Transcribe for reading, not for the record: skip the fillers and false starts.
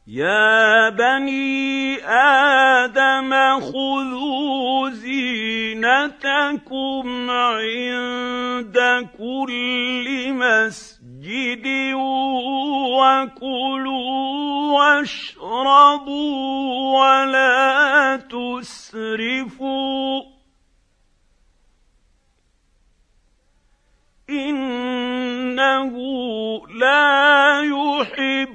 يَا بَنِي آدَمَ خُذُوا زِينَتَكُمْ عِندَ كُلِّ مَسْجِدٍ وَكُلُوا وَاشْرَبُوا وَلَا تُسْرِفُوا إِنَّهُ لَا يُحِبُّ